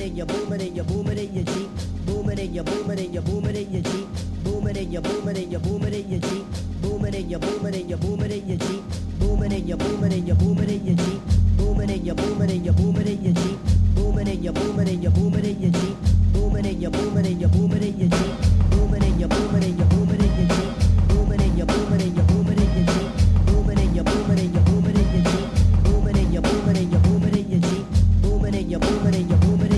and you boom it and you boom it in your Jeep. Boom it and you boom it and you boom it in your Jeep. Boom it and you boom it and you boom it in your Jeep. Boom it and you boom it and you boom it in your Jeep. Boom it and you boom it and you boom it in your Jeep. Boom it and you boom it and you boom it in your Jeep. Boom it and you boom it and you boom it in your Jeep. Boom it and you boom it and you boom it in your Jeep. Boom it and you boom it and you boom it in your Jeep. Boom it and you boom it and you boom it in your Jeep. Boom it and you boom it and you boom it in your Jeep. Boom it and you boom it and you boom it in your Jeep. Boom it and you boom it and you boom it